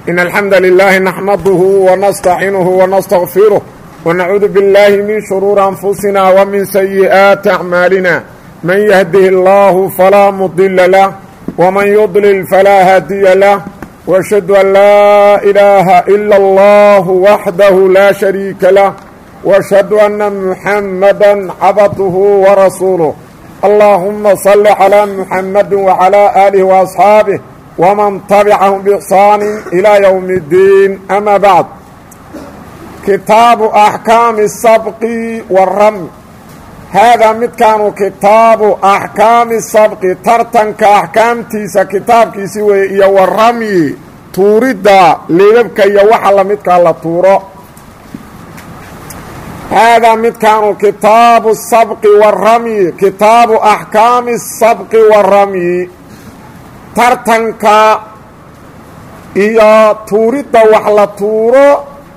إن الحمد لله نحمده ونستعينه ونستغفره ونعوذ بالله من شرور أنفسنا ومن سيئات أعمالنا من يهده الله فلا مضل له ومن يضلل فلا هادي له وأشهد أن لا إله إلا الله وحده لا شريك له وأشهد أن محمدا عبده ورسوله اللهم صل على محمد وعلى آله وأصحابه ومن تبعهم بإحسان إلى يوم الدين أما بعد كتاب أحكام السبق والرمي هذا متكان كتاب أحكام السبق ترتنك أحكام تيسا كتاب كيسي والرمي تورد ليبك يوحل متكان لطورو هذا متكان كتاب السبق والرمي كتاب أحكام السبق والرمي tartanka iyo tuuridda wax la tuuro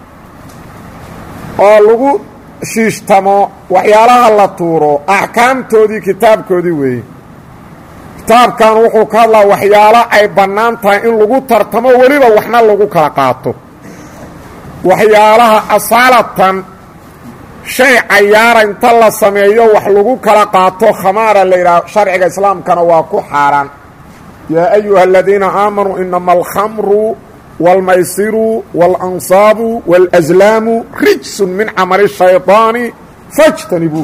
oo lagu shiishtamo waxyaalaha la tuuro axkaamtoodii kitaabkoodii weeye kitaabkan wuxuu ka hadlaa waxyaalo ay bannaan tahay in lagu tartamo weliba waxna lagu kala qaato waxyaalaha asaalatan shay cayaara inta la sameeyo wax lagu kala qaato khamaara la yidhaha sharciga islaamkana waa ku xaaraan يا أيها الذين آمنوا إنما الخمر والميسر والأنصاب والأزلام رجس من عمل الشيطان فاجتنبوه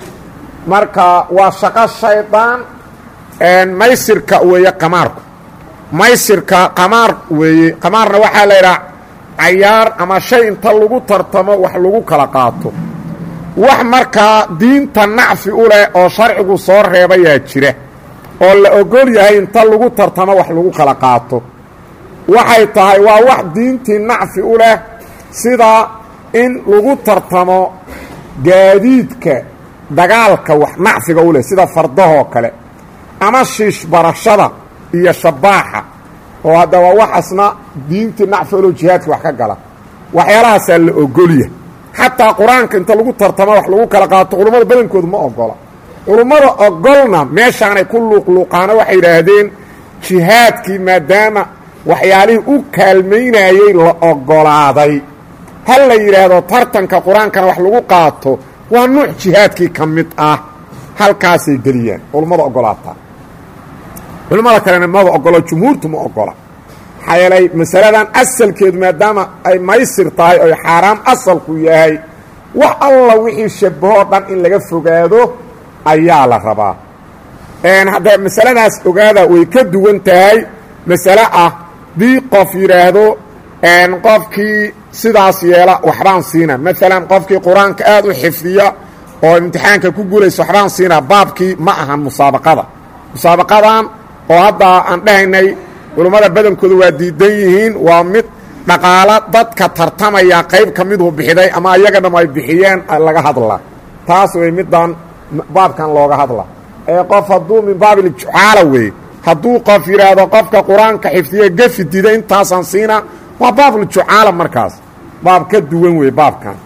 marka waa shaqo shaydaan maysirka weeye qamaarku maysirka qamaar weeye qamaarna waxaa la yidhaha cayaar ama shay inta lagu tartamo wax lagu kala qaato wax markaa diinta nacfi u leh oo sharcigu soo reebayaa jira oo la ogol yahay inta lagu tartamo wax lagu kala qaato waxay tahay waa wax diintii nacfi u leh sida in lagu tartamo gaadiidka dagaalka wax nacfiga u leh sida fardahoo kale ama shiish barashada iyo shabaaxa oo hadda waa waxaasna diintii nacfi ulo jihaadka wax ka gala waxyaalahaasaa la ogolyahay xataa qur-aanka inta lagu tartamo wax lagu kala qaato culummada badankoodu ma ogola culummada ogolna meeshaanay ku luuqluuqaana waxay yidhaahdeen jihaadkii maadaama waxyaalihii u kaalmaynayey la ogolaaday ha la yidhaahdo tartanka qur-aankana wax lagu qaato waa nuuc jihaadkii ka mid ah halkaasay geliyaan culummada ogolaataa culummada kalena mada ogolo jumhuurtu ma ogola maxaa yeelay masaladan asalkeedu maadaama ay maysir tahay oy xaaraam asalku yahay wax alla wixii shabahoo dhan in laga fogaado ayaa la rabaa hadda masaladaas ogaada way ka duwan tahay masale ah dii qof yidhaahdo qofkii sidaas yeela waxbaan siina maalan qofkii qur-aanka aad u xifdiya oo imtixaanka ku guulaysa waxbaan siina baabkii ma ahan musaabaqadan oo hadda aan dhahaynay culummada badankooda waa diidan yihiin waa mid dhaqaalo dadka tartamaya qayb ka miduu bixiday ama ayaga dham ay bixiyeen laga hadla taas way middan baabkan looga hadla ee qof hadduu min baabiljucaala weeye hadduu qof yidhaahdo qofka qur-aanka xifdiye gafi dida intaasaan siina waa baabuljucaala markaas baab ka duwan weeye baabkan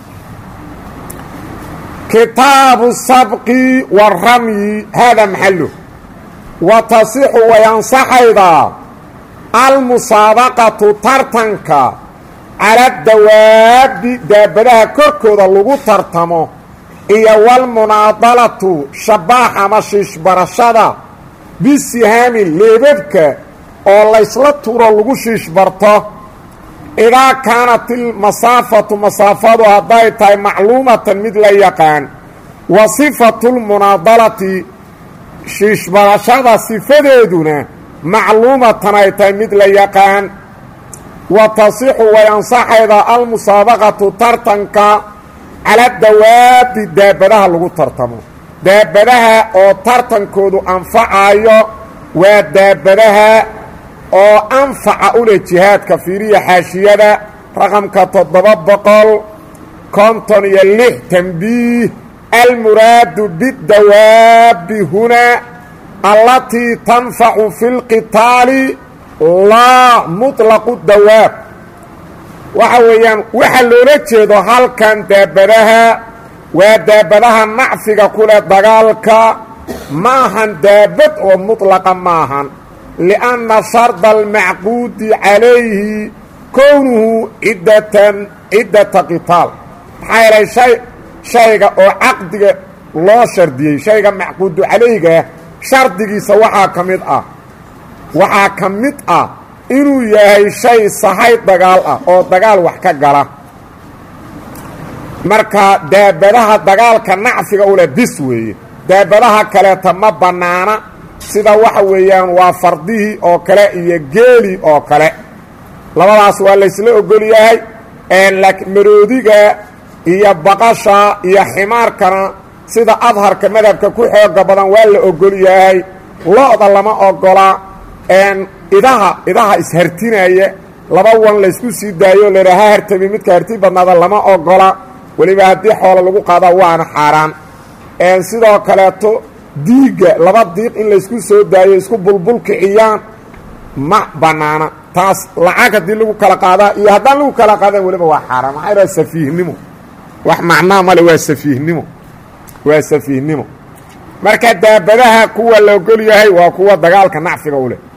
kitaabu sabqi waramyi haadaa maxalu wa tasixu way ansaxaydaa almusaabaqatu tartanka cala dawaabi daabadaha korkooda lagu tartamo iyo walmunaadalatu shabaax ama shiishbarashada bisihaami leebabka oo laysla turo lagu shiishbarto idaa kaanat ilmasaafatu masaafadu hadday tahay macluumatan mid la yaqaan wa sifatu lmunaadalati shiishbarashada sifadeeduna macluumatan ay tahay mid la yaqaan wa tasixu way ansaxaydaa almusaabaqatu tartanka cala dawaabi daabadaha lagu tartamo daabadaha oo tartankoodu anfacayo waa daabadaha oo anfaca u leh jihaadka fiiriya xaashiyada raqamka 756 tanbiih almuraadu bidawaabi hunaa allatii tanfacu fi lqitaali laa muطlaqu dawaab waxa weeyaan waxa loola jeedo halkan daabadaha waa daabadaha nacfiga ku leh dagaalka ma ahan daabad oo mutlaqa ma ahan lianna sharda almacquudi calayhi kownuhu ciddata qitaal maxaa yeelay shayga oo caqdiga loo shardiyey shayga macquudu calaygaa shardigiisa waxaa ka mid ah inuu yahay shay sahay dagaal ah oo dagaal wax ka gala marka daabadaha dagaalka nacfiga u leh bis weeye daabadaha kaleeta ma bannaana sida waxa weeyaan waa fardihii oo kale iyo geeli oo kale labadaas waa laysla ogol yahay laakiin maroodiga iyo baqasha iyo ximaarkana sida adharka madhabka ku xooga badan waa la ogol yahay lo-da lama ogola idaha ishartinaya laba wan laysku sii daayo ladhaha hartami midka harti badnaada lama ogola weliba haddii xoolo lagu qaadaa waana xaaraan sidoo kaleeto diigga laba diiq in laysku soo daayo isku bulbul kiciyaan ma bannaana taas lacag haddii lagu kala qaadaa iyo haddaan lagu kala qaadan weliba waa xaaraan maxaa yidhaha safiihnimo wax macnaa male waa safiihnimo marka daabadaha kuwa la ogol yahay waa kuwa dagaalka nacfiga u leh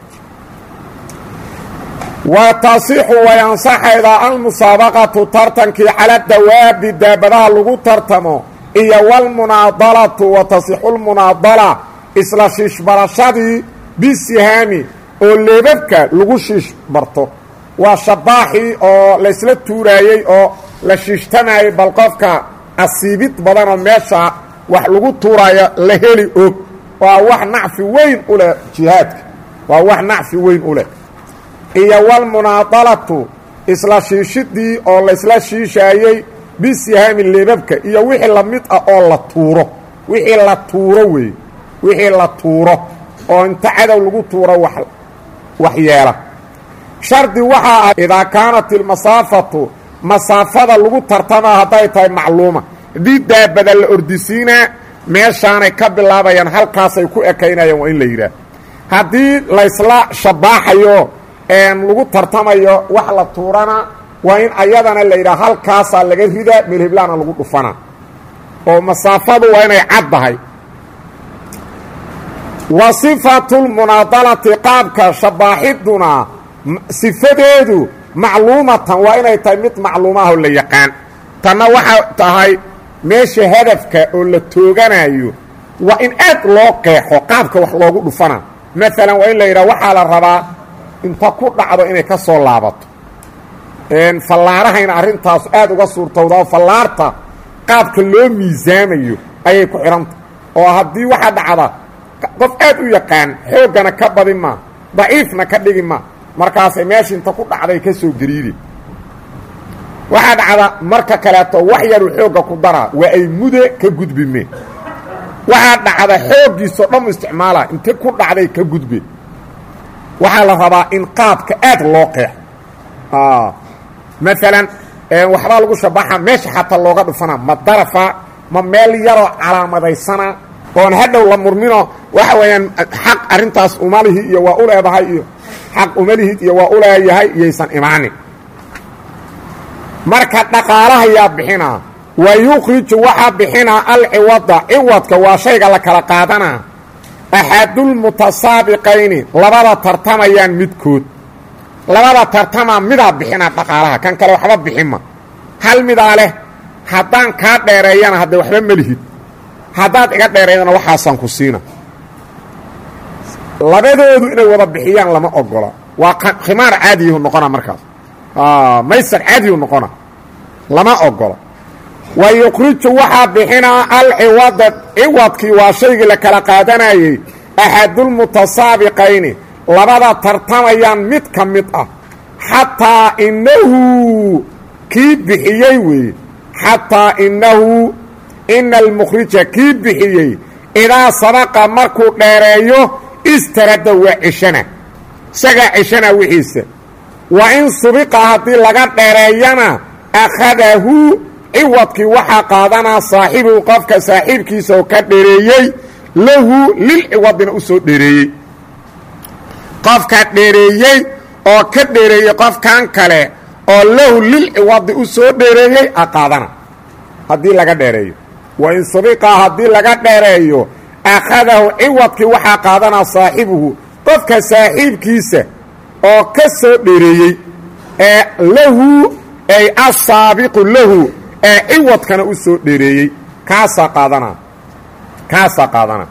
wa tasixu way ansaxaydaa almusaabaqatu tartankii cala dawaabi daabadaha lagu tartamo iyo walmunaadalatu wa tasixu lmunaadala isla shiishbarashadii bisihaami oo leebabka lagu shiish barto waa shabaaxii oo laysla tuuraayey oo la shiishtamayey bal qofka asiibid badanoo meesha wax lagu tuuraayo la heli og waa wax nacfi weyn u leh jihaadka waa wax nacfi weyn u leh iyo walmunaadalatu isla shiishidii oo laysla shiishaayey bisihaami leebabka iyo wixii la mid ah oo la tuuro wixii la tuuro wey wixii la tuuro oo inta cadow lagu tuuro wax yeela shardi waxaa ah idaa kaanat ilmasaafatu masaafada lagu tartamaa hadday tahay macluuma haddii daabada la ordisiinaa meeshaanay ka bilaabayaan halkaasay ku ekaynayaan waa in la yidhaah haddii laysla shabaaxayo lagu tartamayo wax la tuurana waa in ayadana la yidhaha halkaasaa laga ridaa meelhiblaana lagu dhufana oo masaafadu waa inay caddahay wa sifatulmunaadalati qaabka shabaaxiduna sifadeedu macluumatan waa inay tahay mid macluumaahoo la yaqaan tanna waxay tahay meesha hadafka oo la tooganayo waa in aad loo qeexo qaabka wax loogu dhufana maalan waa in la yidhaha waxaa la rabaa inta ku dhacdo inay ka soo laabato fallaarahayna arrintaas aad uga suurtowdaa fallaarta qaabka loo miisaamayo ayay ku xidhanta oo haddii waxaa dhacda qof aad u yaqaan xooggana ka badin maa daciifna ka dhigi maa markaasay meesha inta ku dhacday ka soo gariide waxaa dhacda marka kaleeto wax yaru xoogga ku daraa waa ay mude ka gudbimeen waxaa dhacda xooggiisao dhan isticmaala inta ku dhacday ka gudbe waxaa la rabaa in qaabka aad loo qeexo maalan waxbaa lagu shabaxa meesha xataa looga dhufana ma darafa ma meel yaroo calaamadaysana oon hadhow la murmino waxa weeyaan xaq arrintaas umalihii iyo waa u leedahay iyo xaq umalihid iyo waa u leeyahay iyaysan imaanin marka dhaqaalaha yaa bixinaa wa yukhriju waxaa bixinaa alciwada ciwadka waa shayga la kala qaadanaa axadulmutasaabiqayni labada tartamayaan midkood labada tartamaa midaa bixinaa dhaqaalaha kan kale waxba bixinma hal midaa leh haddaan kaa dheereeyana hadda waxba melihid haddaad iga dheereydana waxaasaan ku siina labadoodu inay wada bixiyaan lama ogola waa khimaar caadiyahu noqona markaas maysar caadiyu noqona lama ogola wa yukhriju waxaa bixinaa alciwada ciwadkii waa shaygii la kala qaadanayey axadulmutasaabiqayni labada tartamayaan mid ka mid ah xataa inahu kii bixiyey weeye xataa inahu ina almukhrija kii bixiyey idaa sabaqa markuu dheereeyo istarada waa ceshana isagaa ceshana wixiisa wa in subiqa haddii laga dheereeyana akhadahu ciwadkii waxaa qaadanaa saaxibuhu qofka saaxiibkiisa oo ka dheereeyey lahu lilciwadina u soo dheereeyey qofka dheereeyey oo ka dheereeyey qofkan kale oo lahu lilciwadi u soo dheereeyey a qaadana haddii laga dheereeyo wa in subiqa haddii laga dheereeyo akhadahu ciwadkii waxaa qaadanaa saaxibuhu qofka saaxiibkiisa oo ka soo dheereeyey ee lahu ay asaabiqu lahu ee ciwadkana u soo dheereeyey kaasaa qaadana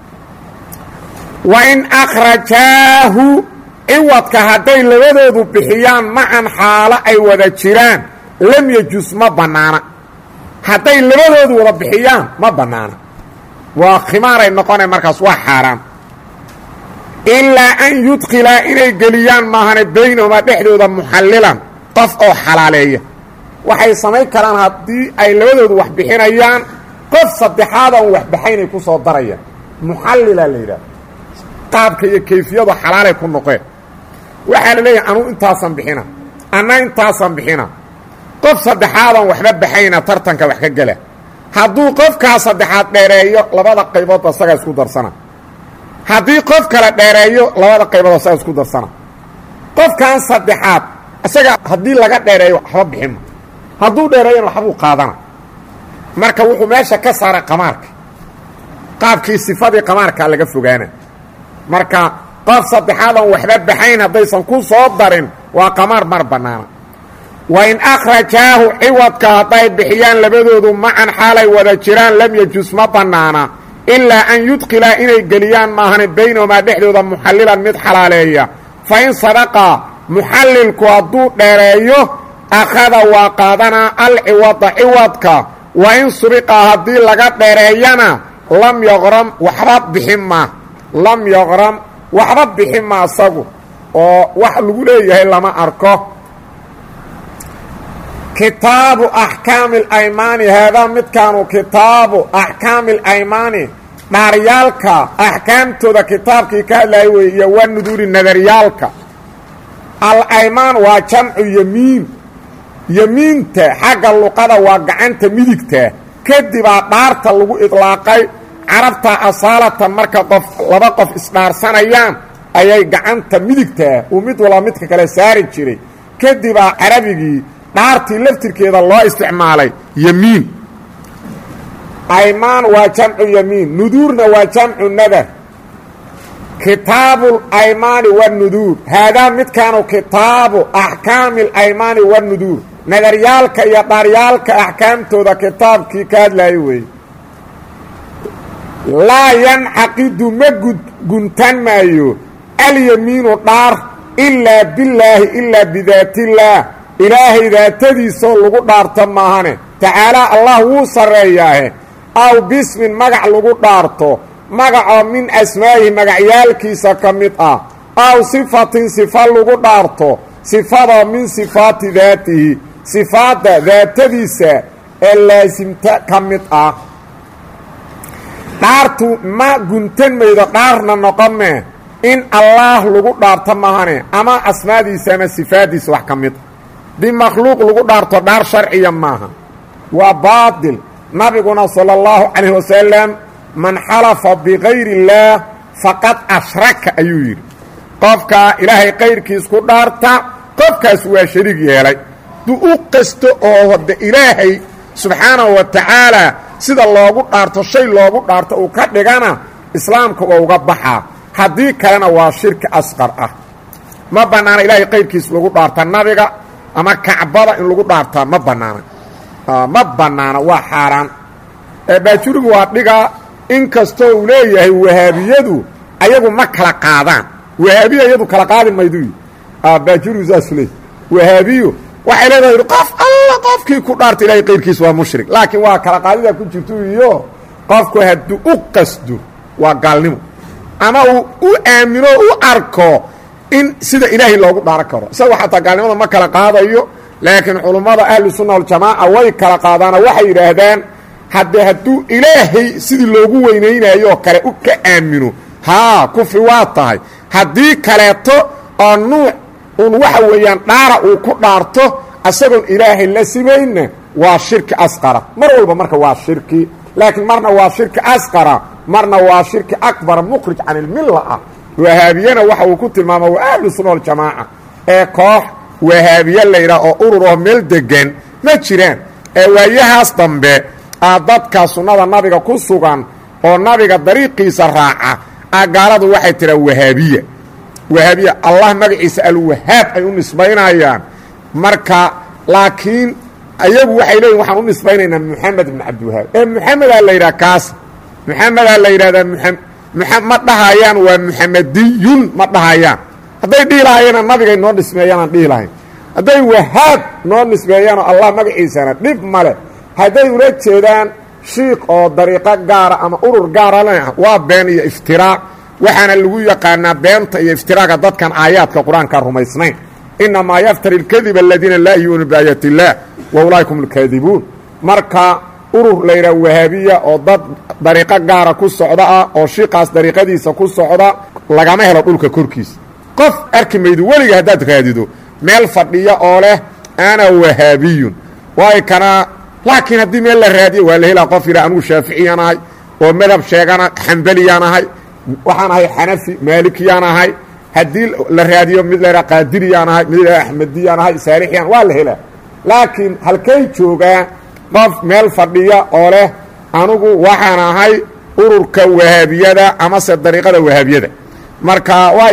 wa in akhrajaahu ciwadka hadday labadoodu bixiyaan macan xaalo ay wada jiraan lam yajus ma bannaana hadday labadoodu wada bixiyaan ma bannaana waa khimaaray noqonay markaas waa xaaraan ilaa an yudkhilaa inay geliyaan maahane baynahumaa dhexdooda muxallilan qof oo xalaaleeya waxay samayn karaan haddii ay labadoodu wax bixinayaan qof saddexaadan wax baxaynay ku soo darayaan muxallilaa la yidhaha qaabka iyo kayfiyadu xalaalay ku noqeen waxaa la leeyahay anuu intaasan bixina anna intaasan bixina qof saddexaadan waxba baxayna tartanka wax ka gela hadduu qofkaa saddexaad dheereeyo labada qaybood asagaa isku darsana haddii qof kale dheereeyo labada qaybood asagaa isku darsana qofkan saddexaad isaga haddii laga dheereeyo waxba bixinma hadduu dheereeyana waxbuu qaadana marka wuxuu meesha ka saaray qamaarka qaabkii sifadii qamaarkaa laga fogaana marka qof saddexaadan waxba baxayn haddaysan ku soo darin waa qamaar mar bannaana wa in akhrajaahu ciwadka hadday bixiyaan labadoodu macan xaalay wada jiraan lam yajus ma bannaana ilaa an yudkhilaa inay geliyaan maahane baynahumaa dhexdooda muxallilan mid xalaaleeya fa in sadaqaa muxallilku hadduu dheereeyo akhada waa qaadanaa alciwada ciwadka wa in subiqaa haddii laga dheereeyana lam yaqram waxba bixin maa lam yaqram waxba bixin ma asagu oo wax lagu leeyahay lama arko kitaabu axkaami اlaymaani haadaa midkaanu kitaabu axkaami اlaymaani dhaaryaalka axkaamtooda kitaabkii ka hadlaaya wey iyo waa nuduuri nadaryaalka alaymaan waa jamcu yemiin yemiinta xagga luqada waa gacanta midigta kadibaa dhaarta lagu idlaaqay carabta asaalatan marka laba qof isdhaarsanayaan ayay gacanta midigtaa uu mid walba midka kale saari jiray kadibaa carabigii dhaartii laftirkeeda loo isticmaalay yemiin aymaan waa jamcu yemiin nuduurna waa jamcu nadar kitaabu alaymaani wanuduur haadaa midkaanu kitaabu axkaami alaymaani wanuduur nadaryaalka iyo dhaaryaalka axkaamtooda kitaabkii ka hadlaaya weeye laa yancaqidu ma guntan maayo alyamiinu dhaar ilaa billaahi ilaa bidaatillaah ilaahay daatadiisoo lagu dhaarto maahane tacaalaa allah wuu sarreeyaahe aw bismin magac lagu dhaarto magacoo min asmaa'ihi magacyaalkiisa ka mid ah aw sifatin sifa lagu dhaarto sifadoo min sifaati daatihi sifaadda daatadiisa ee laasimta ka mid ah dhaartu ma guntan maydo dhaarna noqonee in allaah lagu dhaarto mahane ama asmaadiisa ama sifaaddiisa wax ka mid bimakhluuq lagu dhaarto dhaar sharciya maaha waa baatil nabiguna sala allahu calayh wasalam man xalafa bikayri illaah faqad ashraka ayuu yidhi qofkaa ilaahay kayrkiis ku dhaarta qofkaas waa shariig yeelay duu u qasto oo hode ilaahay subxaanahu wa tacaalaa sida loogu dhaarto shay loogu dhaarto uu ka dhigana islaamka waa uga baxaa haddii kalena waa shirki asqar ah ma bannaana ilaahay kayrkiis lagu dhaarta nabiga ama kacbada in lagu dhaartaa ma bannaana waa xaaraan baajurigu waa dhigaa in kastoo uu leeyahay wahaabiyadu ayagu ma kala qaadaan wahaabiya iyadu kala qaadi maydu baajurigu saasu leey wahaabiyo waxay leedahay qof alla qofkii ku dhaarta ilaahay kayrkiis waa mushrik laakiin waa kala qaadida ku jirto iyo qofku hadduu u qasdo waa gaalnimo ama uu u aamino u arko in sida ilaahay loogu dhaaran karo isaga xataa gaalnimada ma kala qaadayo laakiin culummada ahlu sunna waljamaaca way kala qaadaana waxay yidhaahdaan hadduu ilaahay sidii loogu weynaynayo kale u ka aamino haa kufri waa tahay haddii kaleeto oo nuuc un waxa weeyaan dhaara uu ku dhaarto asagoon ilaahay la simayna waa shirki asqara mar walba marka waa shirki laakiin marna waa shirki asqara marna waa shirki akbar mukhrij can ilmilla ah wahaabiyana waxa uu ku tilmaama waa ahlu sunna waljamaaca ee koox wahaabiye layidhaah oo ururoo meel degan ma jiraan ee waayahaas dambe dadka sunnada nabiga ku sugan oo nabiga dariiqiisa raaca gaaladu waxay tiraa wahaabiya allah magaciisa alwahaab ay u nisbaynayaan marka laakiin ayagu waxay leeyihin waxaan u nisbaynaynaa moxamed ibn cabdiwahaab ee moxamedaa la yidhaha kaas moxamedaa la yidhahdaa ma dhahayaan waa muxamediyun ma dhahayaan hadday dhihi lahayeena nabigay noo nismeeyaanaan dhihi lahayn hadday wahaab noo nisbeeyaanoo allah magaciisana dhib male hadday ula jeedaan shiik oo dariiqo gaara ama urur gaara leh waa been iyo iftiraac waxaana lagu yaqaanaa beenta iyo iftiraaga dadkan aayaadka qur-aanka rumaysnayn inamaa yaftari اlkadiba aladiina laa yu'minu biaayaati اllah wa ulaaika hum اlkaadibuun marka urur la yidhaha wahaabiya oo dad dariiqo gaara ku socda ah oo shiikaas dariiqadiisa ku socda lagama helo dhulka korkiisa qof arki maydo weliga haddaad raadido meel fadhiya oo leh ana wahaabiyun waay kana laakiin haddii meel la raadiyo waa la helaa qof yidhaha anugu shaaficiyaan ahay oo madhab sheegana xambaliyaan ahay waxaan ahay xanafi maalikiyaan ahay haddii la raadiyo mid la yidhaha qaadiriyaan ahay mid la yidhaha axmediyaan ahay saalixiyaan waa la helaa laakiin halkay joogaa qof meel fadhiya oo leh anugu waxaan ahay ururka wahaabiyada amase dariiqada wahaabiyada marka waa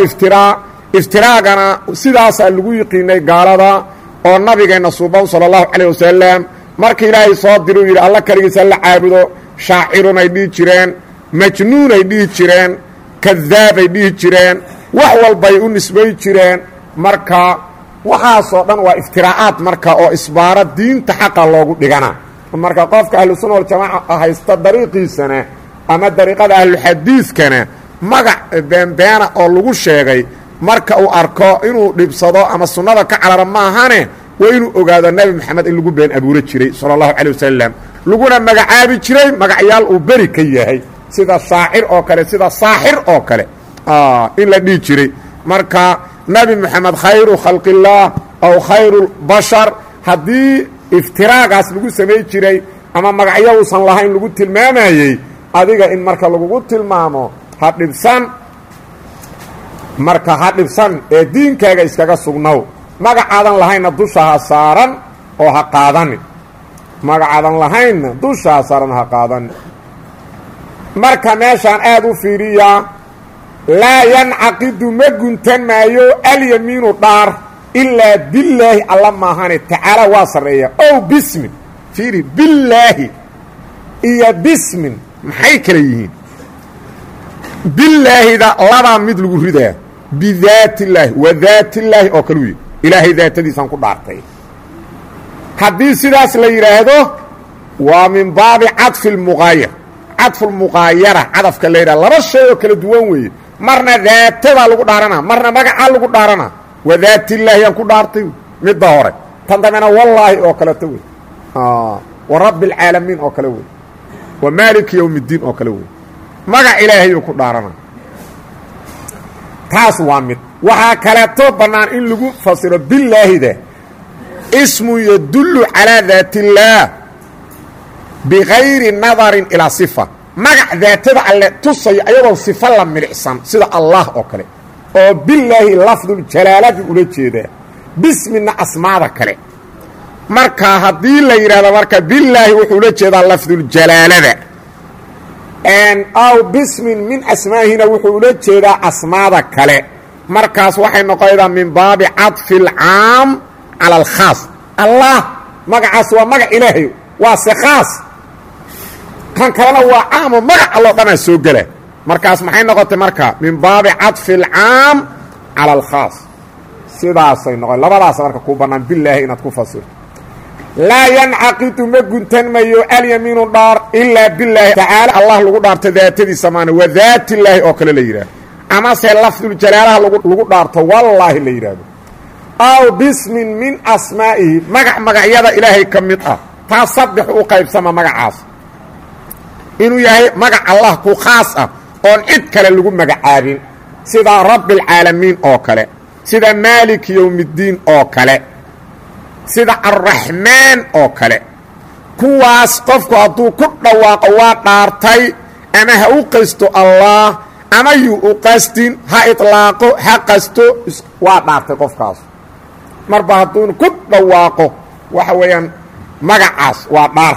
iftiraagana sidaasaa lagu yiqiinay gaalada oo nabigeenna suuban sala allahu calayh wasalam marka ilaahay soo diruu yidhi alla keligiisa la caabudo shaacirunay dhihi jireen majnuunay dhihi jireen kadaabay dhihi jireen wax walbay u nisbay jireen marka waxaasoo dhan waa iftiraa'aad marka oo isbaaro diinta xaqa loogu dhigana marka qofka ahlusunna waljamaaca haysta dariiqiisana ama dariiqada ahluxadiidkana magac beenbeena oo lagu sheegay marka uu arko inuu dhibsado ama sunnada ka carara maahane waa inuu ogaado nebi moxamed in lagu been abuuro jiray sala allahu calay wasalam laguna magacaabi jiray magacyaal uu beri ka yahay sida shaacir oo kale sida saaxir oo kale in la dhihi jiray marka nebi moxamed khayru khalqillaah aw khayru bashar haddii iftiraagaas lagu samay jiray ama magacyo uusan lahayn lagu tilmaamayey adiga in marka lagugu tilmaamo ha dhibsan marka ha dhibsan ee diinkaaga iskaga sugnow magacaadan lahaynna dusha ha saaran oo ha qaadani magacaadan lahaynna dusha ha saaran ha qaadani marka meeshaan aad u fiiriyaa laa yancaqidu ma guntan maayo alyamiinu dhaar ilaa billaahi alla maahane tacaala waa sarreeya ow bismin fiiri billaahi iyo bismin maxay kala yihiin bilaahida labaa mid lagu ridaa bidaati illaahi wa daati illaahi oo kale wiy ilaahay daatadiisaan ku dhaartay haddii sidaas la yidhaahdo waa min baabi cadfi lmuqaayar cadfulmuqaayara cadafka la yidhaha laba shay oo kala duwan weeye marna daatadaa lagu dhaaranaa marna magacaa lagu dhaaranaa wa daati illaahi aan ku dhaartay midda hore tan dambena wallaahi oo kaleto wey wa rabbi alcaalamiin oo kale wey wa maaliki yowm iddiin oo kale wey magac ilaahayuu ku dhaarana taas waa mid waxaa kaleeto bannaan in lagu fasiro bilaahida ismun yadullu calaa daati illaah bigayri nadarin ilaa sifa magac daatada alle tusaya ayadoon sifo la milicsan sida allah oo kale oo bilaahi lafduljalaaladi ula jeedaa bismina asmaada kale marka haddii la yidhahdo marka bilaahi wuxuu ula jeedaa lafduljalaalada aw bismin min asmaahina wuxuu ula jeedaa asmaada kale markaas waxay noqonaydaa min baabi cadfi alcaam cala alkhaas allah magacaas waa magac ilaahay waa se khaas kan kalena waa caamo magac alloo dhanaa soo gela markaas maxay noqotay marka min baabi cadfi alcaam cala alkhaas sidaasay noqon labadaas marka kuu bannaan bilaahi inaad ku fasirto laa yancaqidu ma guntan mayo alyamiinu dhaar ilaa bilaahi tacaala allah lagu dhaarto daatadiisa maana wa daati illaahi oo kale la yidhahdo amase lafduljalaalaha lagu dhaarto wallaahi la yidhaahdo aw bismin min asmaa'ihi magacyada ilaahay ka mid ah taas saddex u qaybsama magacaas inuu yahay magac allah ku khaas ah oon cid kale lagu magacaabin sida rabbi alcaalamiin oo kale sida maaliki yowmiddiin oo kale sida arraxmaan oo kale kuwaas qofku hadduu ku dhawaaqo waa dhaartay ama ha u qasto allah ama yuu u qastin ha itlaaqo ha qasto waa dhaartay qofkaas marba hadduuna ku dhawaaqo waxa weeyaan magacaas waa dhaar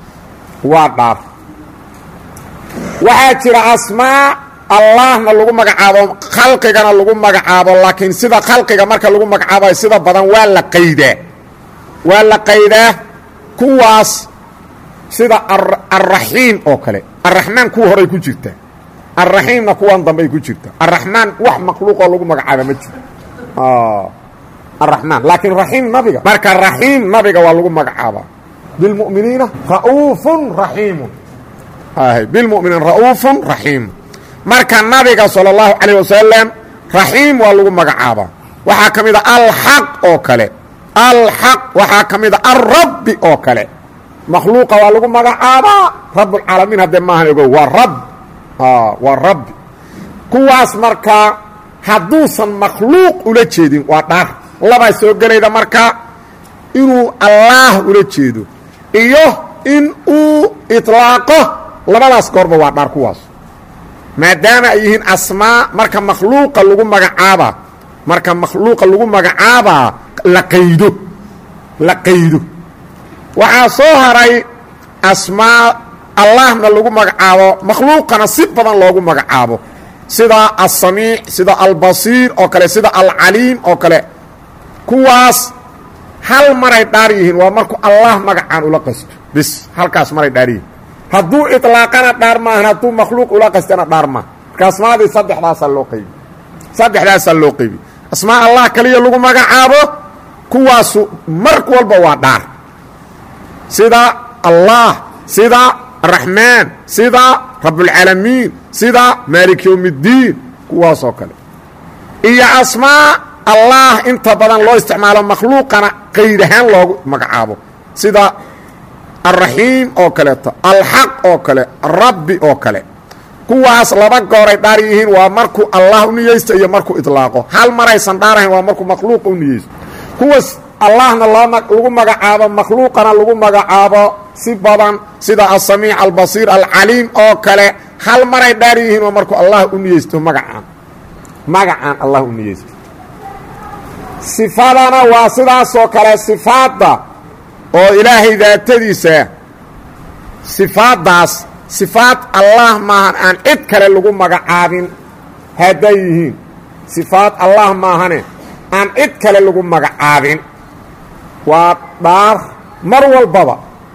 waxaa jira asmaa allahna lagu magacaabo khalqigana lagu magacaabo laakiin sida khalqiga marka lagu magacaabayo sida badan waa la qaydaa waa la qaydaa kuwaas sida arraxiim oo kale arraxmaan kuwa horay ku jirta arraxiimna kuwan dambey ku jirta arraxmaan wax makhluuqoo lagu magacaaba ma jiro arraxmaan laakiin raxiim nabiga marka raxiim nabiga waa lagu magacaabaa bilmu'miniina ra'uufun raxiimun bilmu'miniin ra'uufun raxiimun marka nabiga sala allahu calayh wasalam raxiim waa lagu magacaabaa waxaa ka mid a alxaq oo kale alxaq waxaa ka mid a alrabbi oo kale makhluuqa waa lagu magacaabaa rabbulcaalamiin haddee maahan ogo waa rab waa rabbi kuwaas markaa hadduusan makhluuq ula jeedin waa dhaar labaa soo gelayda markaa inuu allaah ula jeedo iyo in uu iطlaaqo labadaas goorba waa dhaar kuwaas maadaama ay yihiin asmaa marka makhluuqa lagu magacaabaa marka makhluuqa lagu magacaabaa la qaydo waxaa soo haray asmaa allahna lagu magacaabo makhluuqana si badan loogu magacaabo sida alsamiic sida albasiir oo kale sida alcaliim oo kale kuwaas hal maray dhaar yihiin waa markuu allah magacaan ula qasto bis halkaas maray dhaar yihiin hadduu iطlaaqana dhaar maahan hadduu makhluuq ula qastana dhaar maaha marka asmaadii saddexdaasaa loo qaybi asmaa allah kaliya lagu magacaabo kuwaasu mar walba waa dhaar sida allah sida araxmaan sida rabbulcaalamiin sida maalik yowm اddiin kuwaasoo kale iyo asmaa allah inta badan loo isticmaalo makhluuqana qayd ahaan loogu magacaabo sida alraxiim oo kaleeto alxaq oo kale rabbi oo kale kuwaas laba gooray dhaar yihiin waa markuu allah u niyeysto iyo markuu iطlaaqo hal maraysan dhaarahayn waa markuu makhluuqa u niyeysto kuwaas allahna lagu magacaabo makhluuqana lagu magacaabo si badan sida alsamiic albasiir alcaliim oo kale hal maray dhaar yihiin waa markuu allah u niyeysto magacaan allah u niyeysto sifadana waa sidaasoo kale sifaadda oo ilaahay daatadiisa sifaaddaas sifaad allah maahan aan cid kale lagu magacaabin hadday yihiin sifaad allah maahane aan cid kale lagu magacaabin waa dhaar mar walbaba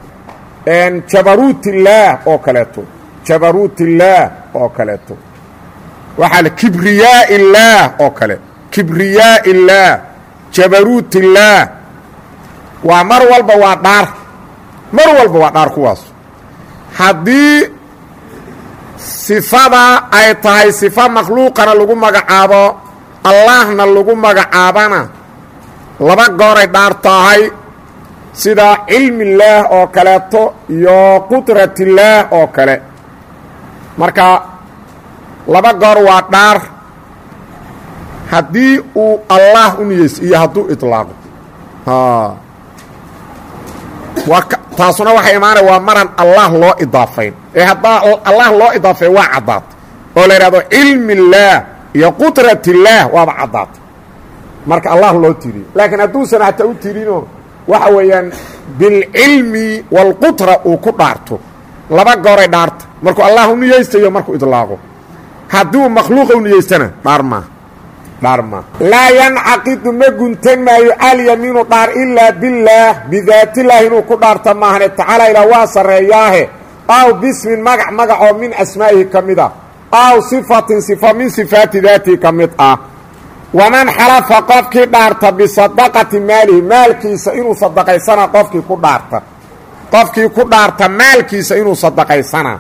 jabaruutillaah oo kaleeto jabaruutillaah oo kaleeto waxaa kibriyaa illaah oo kale kibriyaa illaah jabaruutillaah waa mar walba waa dhaar mar walba waa dhaar kuwaas haddii sifada ay tahay sifa makhluuqana lagu magacaabo allahna lagu magacaabana laba gooray dhaar tahay sida cilmillaah oo kaleeto iyo qudratillaah oo kale marka laba goor waa dhaar haddii uu allah u niyeysto iyo hadduu iطlaaqo taasuna waxay imaanaya waa maran allah loo idaafayn ee haddaa allah loo idaafay waa caddaatay oo la yidhahdo cilmillaah iyo qudratillaah waaba caddaatay marka allah loo tiriyo laakiin hadduusan hataa u tirinoo waxa weeyaan bilcilmi waalqutra uu ku dhaarto laba gooray dhaarta markuu allah u niyeysta iyo markuu idlaaqo hadduu makhluuqa u niyeystana dhaar maaha laa yancaqidu ma guntan maayo alyamiinu dhaar ilaa billaah bidaatillaah inuu ku dhaarta maahane tacaala ilaa waa sarreeyaahe aw bismin magacoo min asmaa'ihi ka mid ah aw sifatin sifa min sifaati daatihi ka mid ah waman xalafa qofkii dhaarta bisadaqati maalihi maalkiisa inuu sadaqaysana qofkii ku dhaarta maalkiisa inuu sadaqaysana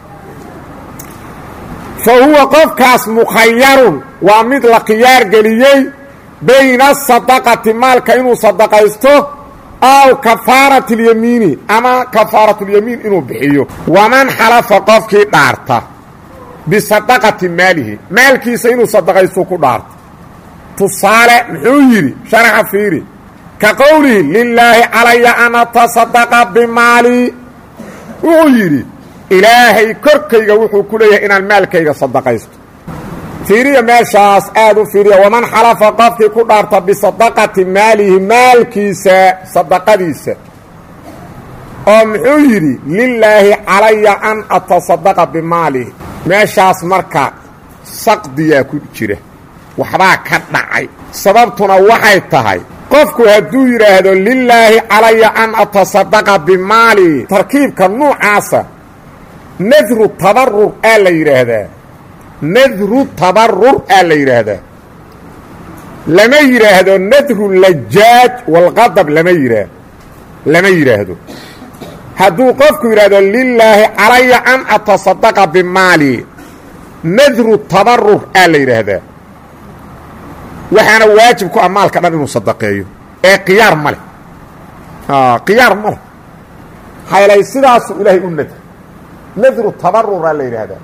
fa huwa qofkaas mukhayarun waa mid la khiyaar geliyey bayna asadaqati maalka inuu sadaqaysto aw kafaarati اlyamiini ama kafaaratulyamiin inuu bixiyo waman xalafa qofkii dhaarta bisadaqati maalihi maalkiisa inuu sadaqaysto ku dhaarta tusaale muxuu yidhi sharaxa fiiri ka qowlihi lilaahi calaya an atasadaqa bimaalii wuxuu yidhi ilaahay korkayga wuxuu ku leeyahay inaan maalkayga sadaqaysto fiiriya meeshaas aad u fiiriya waman xalafa qofkii ku dhaarta bisadaqati maalihi maalkiisa sadaqadiisa oo muxuu yidhi lilaahi calaya an atasadaqa bimaalihi meeshaas marka saqdiyaa ku jira waxbaa ka dhacay sababtuna waxay tahay qofku hadduu yidhaahdo lilaahi calaya an atasadaqa bimaali tarkiibka nuucaasa nadru tabarur aa la yidhaahdaa nadru tabarur aa la yidhaahdaa lama yidhaahdo nadru lajaaj walqadab lama yidhaahdo hadduu qofku yidhaahdo lilaahi calaya an atasadaqa bimaali nadru tabarur aa la yidhaahdaa waxaana waajib ku ah maalka dhan inuu sadaqeeyo ee khiyaar ma leh khiyaar ma leh haylay sidaasuu ilaahay u nadru tabaruraa la yidhaahdaa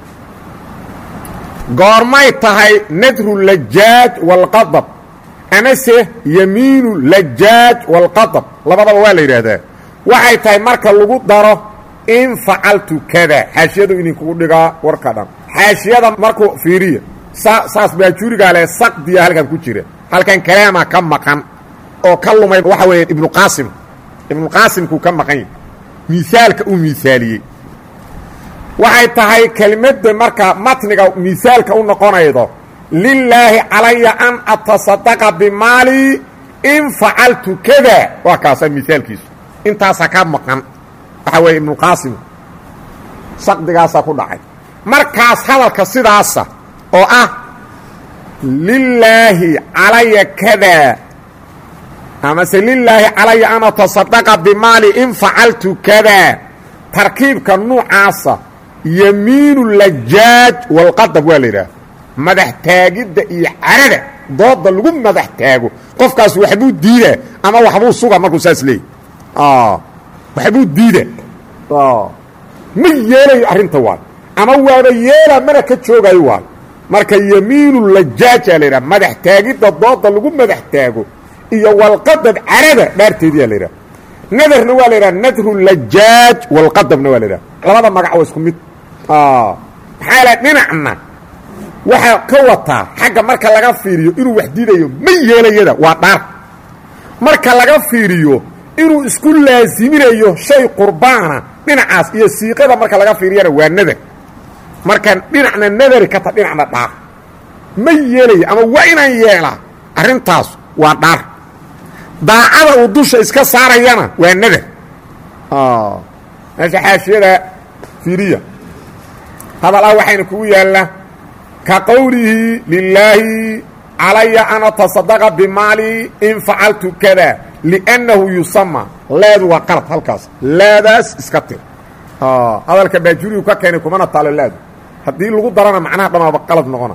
goormay tahay nadru lajaaj walqadab amase yamiinu lajaaj walqadab labadaba waa la yidhaahdaa waxay tahay marka lagu daro in facaltu kada xaashiyadu idinkugu dhigaa warka dhan xaashiyada markuu fiiriya saas baajuurigaa leh saqdiya halkan ku jira halkan kalaama ka maqan oo ka lumay waxa weeye ibnuqaasimkuu ka maqan yahay miaalka uu miaaliyey waxay tahay kelmadda marka matniga miaalka u noqonaydo lilaahi calaya an atasadaqa bimaali in facaltu kada waa kaasaa miaalkiisu intaasa ka maqan waxa weeye ibnuqaasim saqdigaasaa ku dhacay markaas hadalka sidaasa oo ah lilaahi calaya kada amase lilaahi calaya an atasadaqa bimaali in facaltu kada tarkiibka nuucaasa yamiinu lajaaj walqadab waa la yidhaha madax taagidda iyo carada dooda lagu madax taago qofkaas waxbuu diidaa ama waxbuu suga markuu saas leeyay waxbuu diida ma yeelayo arrinta waay ama waaba yeela mana ka joogayo waay marka yamiinu lajaaja la yidhaha madax taagidda dooda lagu madax taago iyo walqadab carada dhaarteediyaa la yidhaha nadarna waa la yidhaha nadru lajaaj walqadabna waa la yidhaha labada magac waa isku mid maxaa la dhinacna waxaa ka wataa xagga marka laga fiiriyo inuu wax diidayo ma yeelayada waa dhaar marka laga fiiriyo inuu isku laaziminayo shay qurbaana dhinacaas iyo siiqada marka laga fiiriyana waa nadar marka dhinacna nadari ka ta dhinacna dhaar ma yeelayo ama waa inaan yeelaa arrintaas waa dhaar daacada uu dusha iska saarayana waa nadar meesha xaashiyada fiiriya hadal ah waxayna kugu yaallaa ka qowlihi lilaahi calaya an atasadaqa bimaali in facaltu kada liannahu yusama leedu waa qalad halkaas leedaas iska tir hadalka baajurigu ka keenay kumana taalo leedu haddii lagu darana macnaha dhamaaba qalad noqona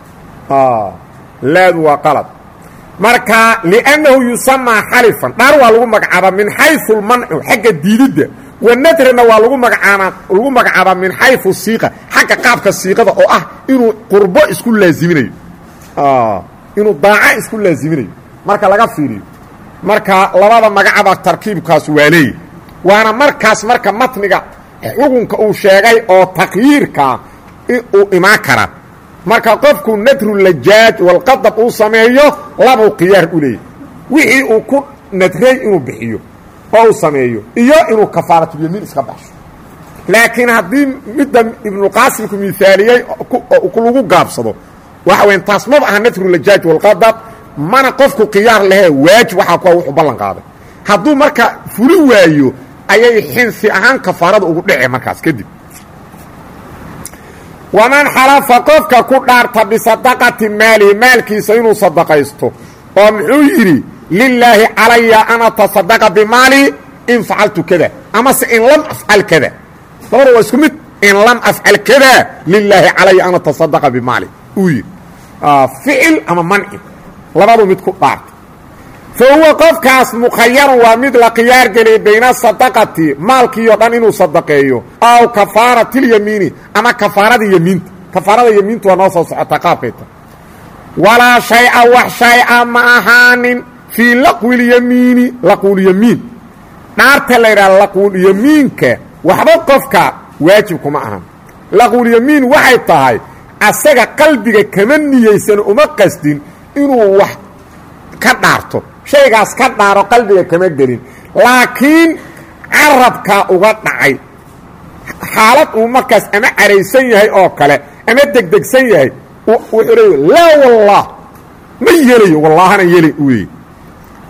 leedu waa qalad marka liannahu yusamaa xalifan dhaar waa lagu magacaabaa min xaysu lmancu xagga diididda wanadrana waa lagu magacaabaa min xaysu siiqa xagga qaabka siiqada oo ah inuu qurbo isku laaziminayo inuu daaco isku laaziminayo marka laga fiiriyo marka labada magacaba tarkiibkaas waa leeyahy waana markaas marka matniga xukunka uu sheegay oo takyiirka uu imaan kara marka qofku nadru lajaaj walqadab uu sameeyo labuu khiyaar u leeyahy wixii uu ku nadray inuu bixiyo oo uu sameeyo iyo inuu kafaaratulyamiin iska baxsho laakiin haddii midda ibnuqaasimku miaaliyey lagu gaabsado waxa weyn taas maba aha nadru lajaaj walqadab mana qofku khiyaar lehee waajib waxaa kuwa wuxuu ballan qaaday hadduu marka fuli waayo ayay xinsi ahaan kafaarada ugu dhece markaas kadib waman xalafa qofka ku dhaarta bisadaqati maalihi maalkiisa inuu sadaqaysto oo muxuu yidhi lilaahi calaya an atasadaqa bimaali in facaltu kada amase in lam afcal kada labada waa isku mid in lam afcal kada lilaahi calaya an atasadaqa bimaali uu yidhi ficil ama manci labadu mid ku dhaarta fa huwa qofkaas mukhayarun waa mid la khiyaar geliyay bayna sadaqati maalkiioo dhan inuu sadaqeeyo aw kafaaratilyamiini ama kafaarada yamiinta kafaarada yamiintu waa noo soo socotaa qaabkayta walaa shay-a wax shay-a ma ahaanin fii laqwilyamiini laquulyamiin dhaarta la yidhaha laquulyamiinka waxba qofka waajib kuma ahan laquulyamiin waxay tahay asaga qalbiga kama niyeysan uma qasdin inuu wax ka dhaarto shaygaas ka dhaaro qalbiga kama gelin laakiin carabkaa uga dhacay xaalad uu markaas ama caraysan yahay oo kale ama degdegsan yahay wuxuu leeya laa wallah ma yeelayo wallahana yeelay u leeyay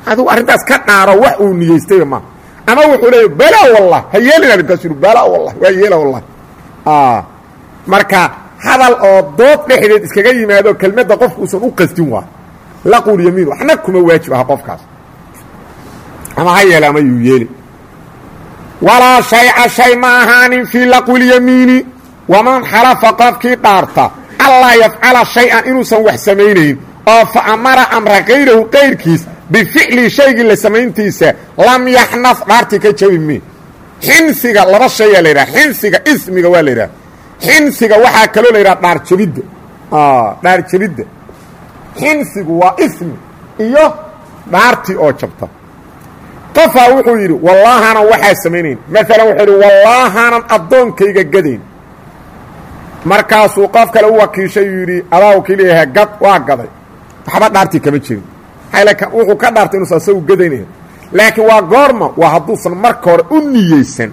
adigu arrintaas ka dhaaro wax uu niyeystay ma ama wuxuu leeyahay bala wallah hayeelina kasiru bala wallah waa yeela wallah marka hadal oo dood dhexdeed iskaga yimaado kelmadda qofku uusan u qastin waa laqul yamiin waxna kuma waajib ah qofkaas ama hayeela ama yuu yeeli walaa shay'a shay ma ahaanin fii laqul yamiini waman xalafa qofkii dhaarta allaa yafcala shay-an inuusan wax samaynayn oo fa amara amra kayrahu qayrkiis bificli shaygii la samayntiisa lam yaxnaf dhaartii ka jabi mi xinsiga laba shayaa la yidhaha xinsiga ismiga waa la yidhaha xinsiga waxaa kaloo la yidhaha dhaarjabidda dhaarjabidda xinsigu waa ismi iyo dhaartii oo jabta qofaa wuxuu yidhi wallaahanan waxaa samaynayn maalan wuxuu yidhi wallaahanan addoonkayga gadayn markaasuu qof kale u wakiishay uu yidhi adaa wakiilyaha gad waa gaday waxba dhaartii kama jirin wuxuu ka dhaartay inuusan asagu gadaynayn laakiin waa goorma waa hadduusan marka hore u niyeysan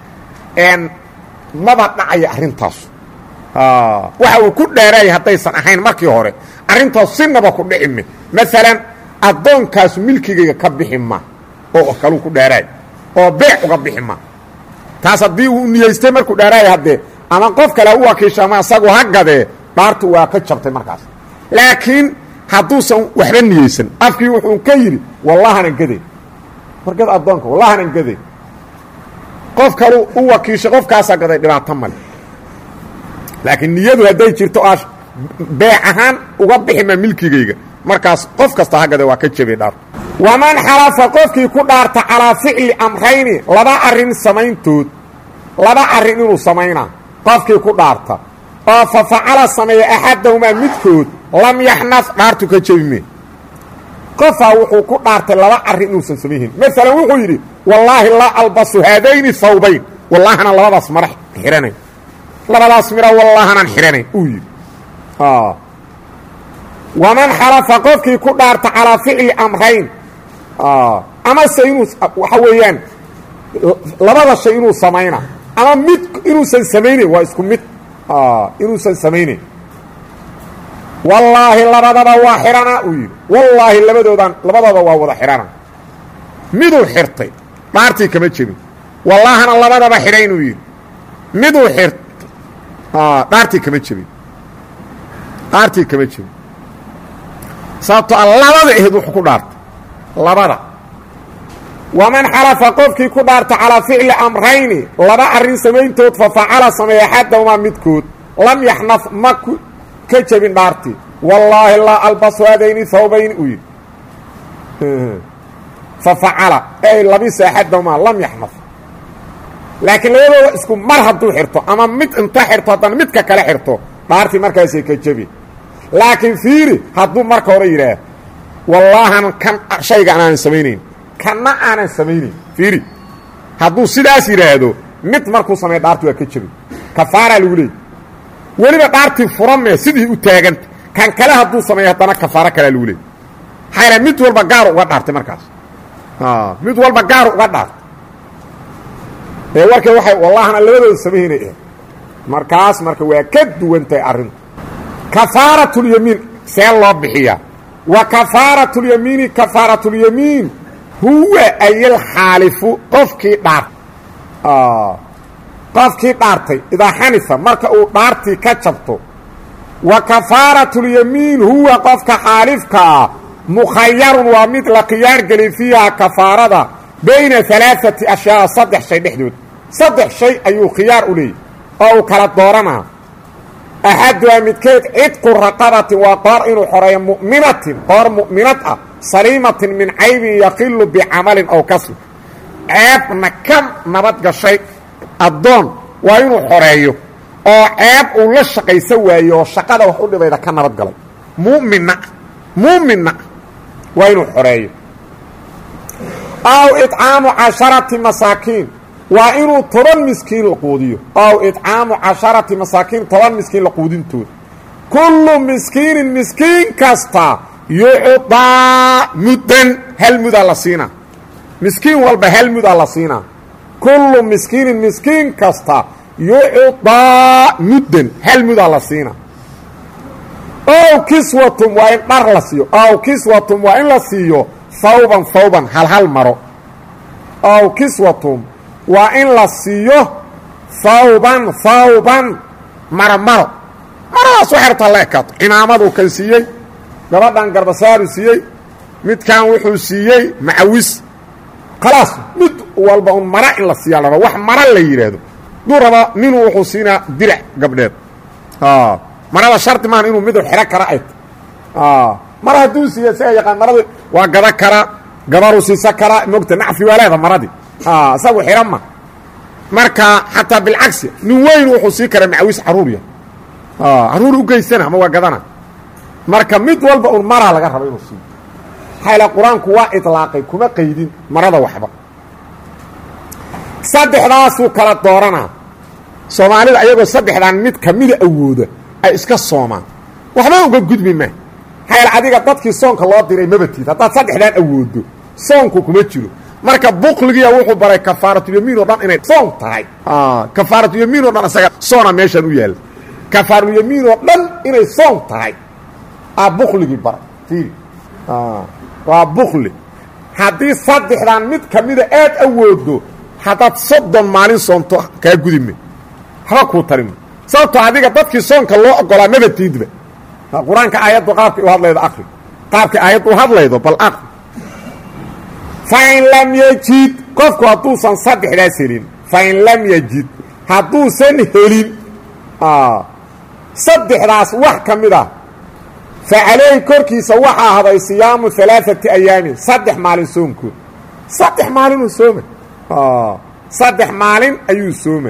maba dhacaya arrintaas waxa uu ku dhaarayay haddaysan ahayn markii hore arrintaas sinaba ku dhici mi maalan addoonkaasu milkigayga ka bixi ma oo kaluu ku dhaaraay oo beec uga bixi ma taas haddii uu niyeystay markuu dhaaraaya haddee ama qof kale u wakiisha ama asagu ha gadee dhaartu waa ka jabtay markaas laakiin hadduusan waxba niyeysan afkii wuxuu ka yidhi wallahanan gaday wargad addoonka wallahanan gaday qof kalu u wakiishay qofkaasaa gaday dhibaato male laakiin niyadu hadday jirto aa beec ahaan uga bixima milkigayga markaas qof kasta ha gaday waa ka jabay dhaartu waman xalafa qofkii ku dhaarta calaa ficli amrayni laba arrin samayntood laba arrin inuu samaynaa qofkii ku dhaarta oo fa facala sameeya axadahumaa midkood lam yaxnaf dhaartu ka jebime qofaa wuxuu ku dhaartay laba arrin inuusan samayhin maalan wuxuu yidhi wallaahi laa albasu haadayni hawbayn wallaahana labadaas mara xihanayn labadaas mira wallaahanan xihanayn uu yidhi waman xalafa qofkii ku dhaarta calaa ficli amrayn amase inuu waxa weeyaan labada shay inuu samayna ama mid inuusan samaynayn waa isku mid inuusan samaynayn wallaahi labadaba waa xidhanaa uu yidhi wallaahi labadooda waa wada xidhana miduu xirtay dhaartii kama jebin wallaahana labadaba xidhayn uu yidhi miduu xirtay dhaartii kama jebin sababto a labada aheed wuxuu ku dhaartay labada waman xalafa qofkii ku dhaarta calaa ficli amrayni laba arrin samayntood fa facala sameeya axadahumaa midkood lam yaxnaf ma ka jebin dhaartii wallaahi laa albasu haadayni hawbayni uu yidhi fa facala ay labisa axadahumaa lam yaxnaf laakiin labadooda isku mar hadduu xirto ama mid inta xirto haddana midka kale xirto dhaartii markaasay ka jebi laakiin fiiri hadduu marka hore yidhaah wallaahan kan shaygan aanan samaynayn kanna aanan samaynayn fiiri hadduu sidaas yidhaahdo mid markuu sameeya dhaartii waa ka jebi kafaaraa lagu leeyay weliba dhaartii furamee sidii u taaganta kan kale hadduu sameeyo haddana kafaaro kalea lagu leeyay maxaa mid walba gaar uga dhaartay markaas mid walba gaar uga dhaartay ee warkay waxay wallahana labadooda samaynay markaas marka waa ka duwantahay arrintu kafaaratyamiin see loo bixiyaa wa kafaaratyamiini kafaaratyamiin huwa ayilxaalifu qofkii dhaartay idaa xanifa marka uu dhaartii ka jabto wa kafaaratyamiin huwa qofka xaalifkaa mukhayarun waa mid la khiyaar gelin fiiha kafaarada bayna alaaati ashyaa saddex shay dhexdood saddex shay ayuu khiyaar u leeyay oo uu kala dooranaa axaduhaa midkeed cidqu raqabatin waa qoor inuu xoreeyo mu'minatin qoor mu'minad ah saliimatin min caybin yaqilu bicamalin aw kasb ceebna ka nabad gashay addoon waa inuu xoreeyo oo ceeb uu la shaqaysa waayo oo shaqada wax u dhibayda ka nabad galay muuminna waa inuu xoreeyo aw itcaamu 10 masaakiin waa inuu 10 miskiin la quudiyo aw itcaamu 10 masaakiin 10 miskiin la quudintooda kullu miskiinin miskiin kasta yucdaa muddan hal mudaa la siinaa miskiin walba hal mudaa la siinaa kullu miskiinin miskiin kasta yucdaa muddan hal mudaa la siinaa ow kiswatum waa in dhar la siiyo ow kiswatum waa in la siiyo hawban hal maro ow kiswatum waa in la siiyo hawban maro maradaas waxay rabtaa la ekaato cimaamadu kan siiyey gabadhan garbasaaru siiyey midkan wuxuu siiyey macawis khalaas mid walba un mara in la siiyaa la raba wax mara la yidhaahdo duu raba ninuu wuxuu siinaa dirac gabdheed marada shardi maahan inuu midu xidho kara ay mar hadduu siiya isaga yaqaan marada waa gada kara gabaruu siisa kara mogta nacfi waa leeda maradii isagu xidho ma marka xataa bilcagsi nin weyn wuxuu sii karaa macawis caruurya caruur u geysana ama waa gadana marka mid walba un maraa laga raba inuu siiyo xayla qur-aanku waa itlaaqay kuma qaydin marada waxba saddexdaasuu kala dooranaa soomaalida ayagoo saddexdaan mid kamida awooda ay iska soomaan waxba uga gudbi ma xayla adiga dadkii soonka loo diray mabatiid haddaad saddexdaan awoodo soonku kuma jiro marka bukligiya wuxuu baray kafaaratulyamiin oo dhan inay soon tahay kafaaratulyamiin oo dhan isaga soona meeshaan u yaalla kafaaratulyamiin oo dhan inay soon tahay bukligii baray fiiri waa bukli haddii saddexdaan mid kamida aad awoodo haddaad 30 maalin soonto kaa gudime waxba kuu tarima sababtoo adiga dadkii soonka loo ogolaa mabatiidba qur-aanka aayaddu qaabkii u hadlaydo akri qaabkii aayaddu u hadlaydo bal akri fain lam yajid qofku hadduusan saddexdaas helin fain lam yajid hadduusan helin saddexdaas wax ka mid ah fa calayhi korkiisa waxaa haday siyaamu 3 ayaamin 3 maalin soonkood 3 maalinuu sooma 3 maalin ayuu sooma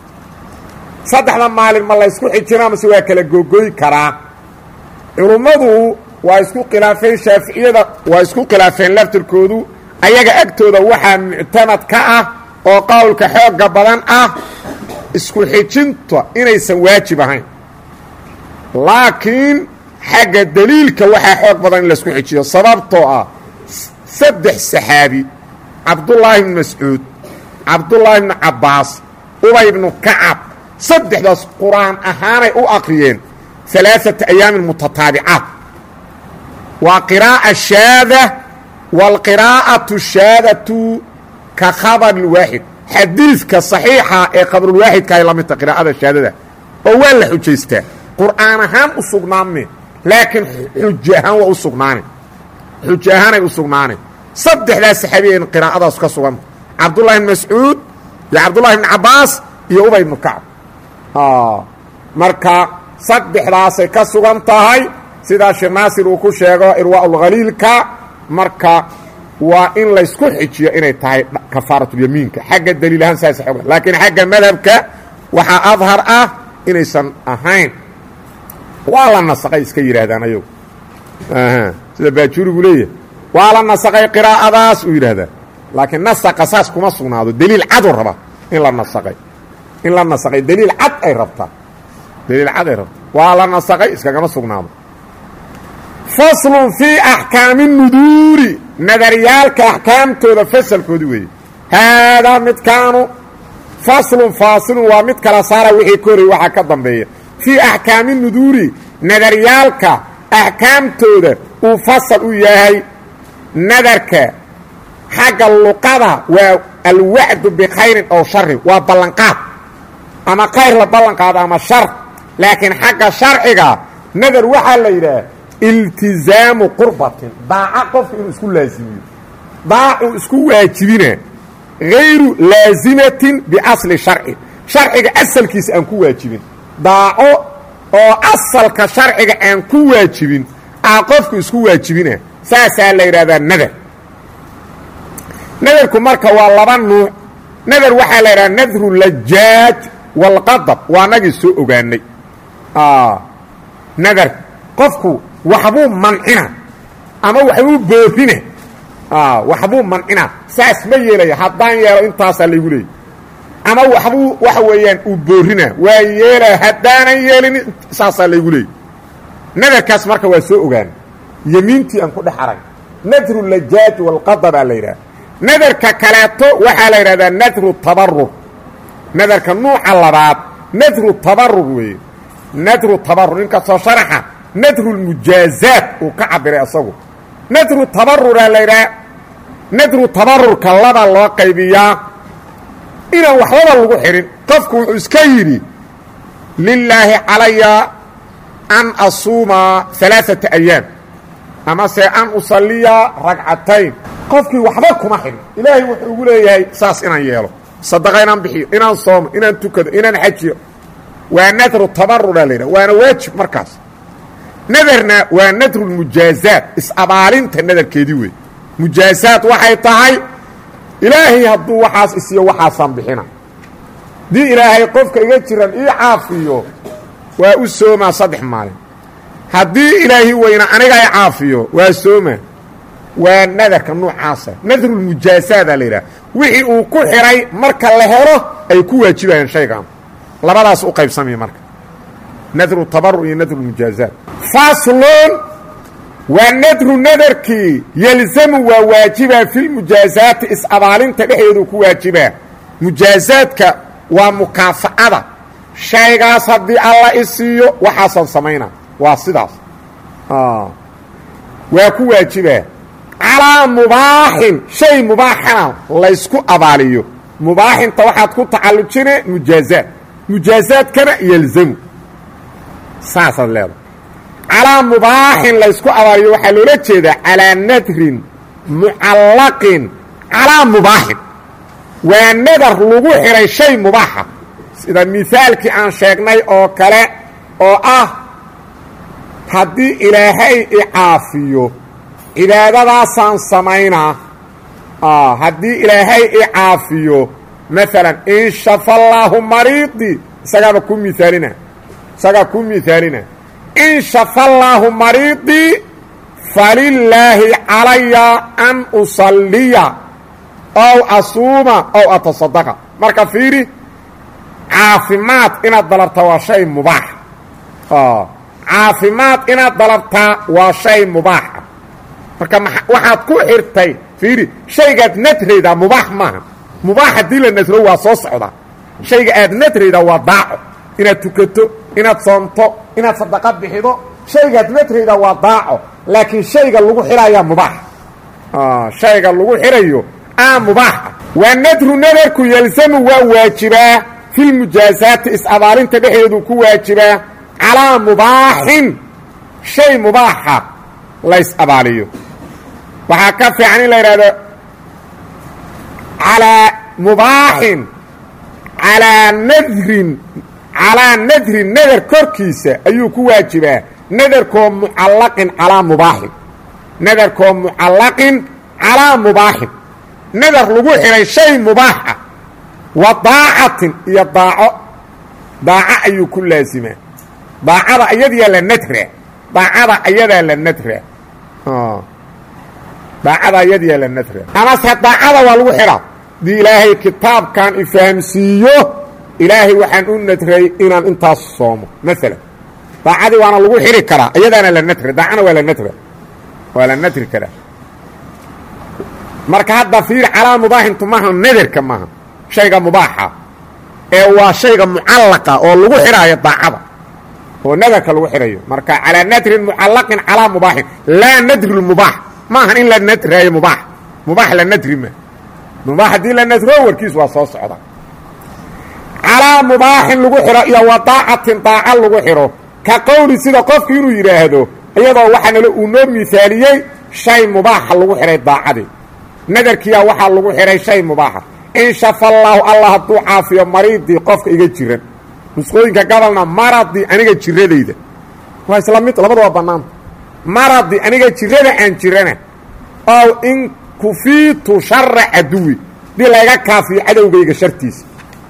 3 maalin ma la isku xijinaa mase waa kala gogoy karaa culummadu waa isku khilaafeen shaaficiyada waa isku khilaafeen laftirkoodu ayaga agtooda waxaa muctamad ka ah oo qowlka xooga badan ah isku xijinta inaysan waajib ahayn laakiin xagga daliilka waxaa xoog badan in la isku xijiyo sababtoo ah 3 saxaabi cabdullaahi ibnu mascuud cabdullaahi ibnu cabbaas ubay ibnu kacab saddexdaas qur-aan ahaanay u aqriyeen 3 ayaamin mutataabicaat waa qiraa'a shaada waalqiraa'atu shaadatu ka khabar lwaaxid xadiidka saxiixa ee khabarulwaaxidka ay la midta qiraa'ada shaadada oo waa la xujaystaa qur'aan ahaan u sugnaanme laakiin xujo ahaan waa u sugnaane xujo ahaanay u sugnaane saddexdaas saxaabiyen qiraa'adaas ka sugan cabdullahi ibn mascuud iyo cabdullahi ibn cabbaas iyo ubay ibnu kacb marka saddexdaasay ka sugan tahay sidaa sheekh naasir uu ku sheego irwaaulkhaliilka marka waa in laysku xijiyo inay tahay kafaaratulyamiinka xagga daliil ahaan saas xoog laakiin xagga madhabka waxaa adhar ah inaysan ahayn waa la nasaqay iska yidhaahdaan ayagu sida baajuurigu leeyahay waa la nasaqay qiraa'adaas uu yidhaahdaa laakiin nasaqa saas kuma sugnaado daliil caduu raba in la nasaqay daliil cad ay rabtaa waa la nasaqay iskagama sugnaado faslun fii axkaami nuduuri nadaryaalka axkaamtooda fasalkoodi weeye haadaa midkaanu faslun faasilun waa mid kala saara wixii ka horey waxaa ka dambeeya fii axkaami nuduuri nadaryaalka axkaamtooda uu fasal u yahay nadarka xagga luqada waa alwacdu bikhayrin ow sharin waa ballanqaad ama khayr la ballanqaado ama shar laakiin xagga sharciga nadar waxaa la yidhaah iltizaamu qurbatin daaca qofka inuu isku laazimiyo daacuu isku waajibina hayru laazimatin biasli sharci sharciga asalkiisa aan ku waajibin daaco oo asalka sharciga aan ku waajibin qofku isku waajibina saasaa la yidhahdaa nadar nadarku marka waa 2 nuuc nadar waxaa la yidhahdaa nadru lajaaj waalqadab waa nagii soo ogaanay nadar qofku waxbuu mancina ama waxbuu boorina waxbuu mancina saas ma yeelaya haddaan yeelo intaasaa laygu leeyay ama waxbuu waxa weeyaan uu boorina waa yeelaya haddaanan yeelin saasaa laygu leeyay nadarkaas marka waa soo ogaan yemiintii aan ku dhex arag nadru lajaaj waalqadabaa la yidhaha nadarka kaleeto waxaa la yidhahdaa nadru tabarur nadarka nuuca labaad nadru tabarur weeye nadru tabarur inkastoo sharaxa nadru lmujaazaat uu ka cabiray asagu nadru tabaruraa la yidhaha nadru tabarurka laba loo qaybiyaa inaan waxbaba lagu xidhin qofku wuxuu iska yidhi lilaahi calaya an asuuma alaaata ayaam amase an usaliya ragcatayn qofkii waxba kuma xidhin ilaahay wuxuu ugu leeyahay saas inaan yeelo sadaqa inaan bixiyo inaan soomo inaan tukado inaan xajiyo waa nadru tabaruraa la yidhaha waana waajib markaas nadarna waa nadru lmujaazaat is-abaalinta nadarkeedii wey mujaazaat waxay tahay ilaahay hadduu waxaas isiyo waxaasaan bixina haddii ilaahay qofka iga jiran ii caafiyo waa u soomaa 3 maalin haddii ilaahi weyna aniga i caafiyo waa sooma waa nadarka noocaasa nadrulmujaasaada la yidhaha wixii uu ku xidhay marka la helo ay ku waajibayaan shaygan labadaas u qaybsamaya marka nadru tabarur iyo nadrulmujaazaat faslun waa nadru nadarkii yelzamu waa waajibaa fi lmujaazaati is-abaalinta dhexdeedu ku waajibaa mujaazaadka waa mukaafa'ada shaygaas haddii alla isiiyo waxaasaan samaynaa waa sidaas waa ku waajibaa calaa mubaaxin shay mubaaxana laysku abaaliyo mubaaxinta waxaad ku tacallujine mujaazaad mujaazaadkana yelzamu saasaad leedahay calaa mubaaxin laysku abaaliyo waxaa loola jeedaa calaa nadrin mucallaqin calaa mubaaxin waa nadar lagu xidhay shay mubaaxa sida mihaalkii aan sheegnay oo kale oo ah haddii ilaahay i caafiyo cibaadadaasaan samaynaa haddii ilaahay i caafiyo maalan in shafa allaahu mariidii isagaa ku mihaalina in shafa allaahu mariidii falilaahi calaya an usalliya ow asuuma ow atasadaqa marka fiiri caafimaad inaad dalabtaa waa shay mubaax caafimaad inaad dalabtaa waa shay mubaaxa marka waxaad ku xirtay fiiri shaygaad nadraydaa mubaax maaha mubaax haddii la nadro waa soo socdaa shayga aad nadraydaa waa daaco inaad tukato inaad soonto inaad sadaqa bixido shaygaad nadraydaa waa daaco laakiin shayga lagu xidhayaa mubaax shayga lagu xidhayo mubaaxa waa nadru nadarku yelzamu waa waajibaa fi lmujaazaati is-abaalinta dhexdeedu ku waajibaa calaa mubaaxin shay mubaaxa lays abaaliyo waxaa ka fiican in la yidhahdo calaa mubaaxin calaa nadrin nadar korkiisa ayuu ku waajibaa nadarkoo mucallaqin calaa mubaaxin nadarkoo mucallaqin calaa mubaaxin nadar lagu xidhay shay mubaaxa wa daacatin iyo daaco ayuu ku laasimaa daacada ayadaa la nadra daacada ayadaa la nadra daacada ayadiyaa la nadra amase daacada waa lagu xidhaa dii ilaahay kitaabkan ifahamsiiyo ilaahay waxaan u nadray inaan intaas soomo maalan daacadii waana lagu xidhi karaa ayadaana la nadra daacana waa la nadri karaa marka hadda fiir calaa mubaaxintu maaha nadarka maaha shayga mubaaxa ee waa shayga mucallaqa oo lagu xidhaayo daacada oo nadarka lagu xidhayo marka calaa nadrin mucallaqin calaa mubaaxin laa nadri lmubaax maahan in la nadraayo mubaax la nadri ma mubaax haddii la nadro warkiis waa soo socda calaa mubaaxin lagu xidho iyo wa daacatin daaca lagu xidho ka qowli sida qofki inuu yidhaahdo iyadoo waxaa uu noo mihaaliyey shay mubaaxa lagu xidhay daacadii nadarkiyaa waxaa lagu xidhay shay mubaaxa in shafa allaahu allah hadduu caafiyo mariidii qofka iga jiran nusqooyinka gabalna maradii aniga jiradayda waa isla mid labada waa bannaanta maradii aniga jirada aan jirana ow in kufiitu shara caduwi dii layga kaafiyo cadowgayga shartiisa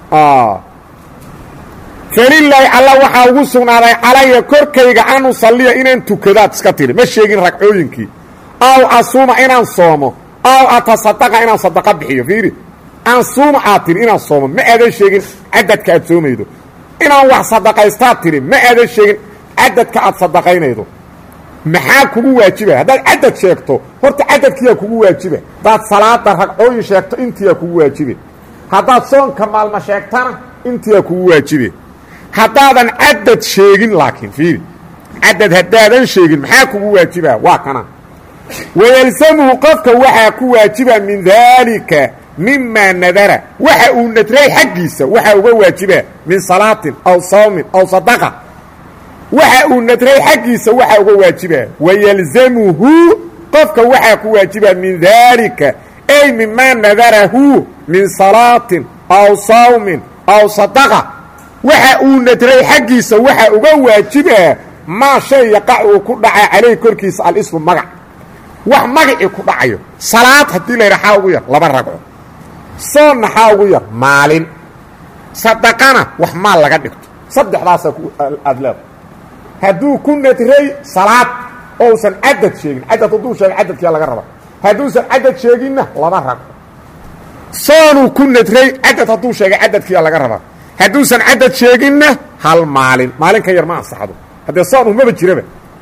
falilaahi alla waxaa ugu sugnaaday calaya korkayga an usalliya inaan tukadaad iska tiri ma sheegin ragcooyinkii ow asuuma inaan soomo ow atasadaqa inaan sadaqa bixiyo fiiri aan suuma aad tiri inaan soomo ma aadan sheegin cadadka aad soomaydo inaan wax sadaqaystaad tiri ma aadan sheegin cadadka aad sadaqaynaydo maxaa kugu waajiba haddaad cadad sheegto horta cadadkiyaa kugu waajiba haddaad salaada ragcooyin sheegto intiyaa kugu waajibe haddaad soonka maalmo sheegtana intiyaa kugu waajibe haddaadan cadad sheegin laakiin fiiri cadad haddaadan sheegin maxaa kugu waajibaa waa kana wayalsamuhu qofka waxaa ku waajiba min daalika mimaa nadara waxa uu nadray xaggiisa waxaa uga waajiba min salaatin aw sawmin aw sadaqa waxa uu nadray xaggiisa waxaa uga waajiba wayalzamuhu qofka waxaa ku waajiba min daalika ay mimaa nadarahu min salaatin aw sawmin aw sadaqa waxa uu nadray xaggiisa waxaa uga waajiba maa shay yaqac uu ku dhaca calayh korkiisa alismu magac wax magacii ku dhacayo salaad haddii la yidhaha xaa ugu yar 2 ragco soonna xaa ugu yar maalin sadaqana wax maal laga dhigto saddexdaasa aad leedahay hadduu ku nadray salaad ousan cadad sheegin cadad hadduu sheegay cadadkiyaa laga rabaa hadduusan cadad sheeginna 2 ragco soonuu ku nadray cadad hadduu sheegay cadadkiyaa laga rabaa hadduusan cadad sheeginna 1 maalin maalin ka yar ma ansaxdo haddee soon umaba jiraba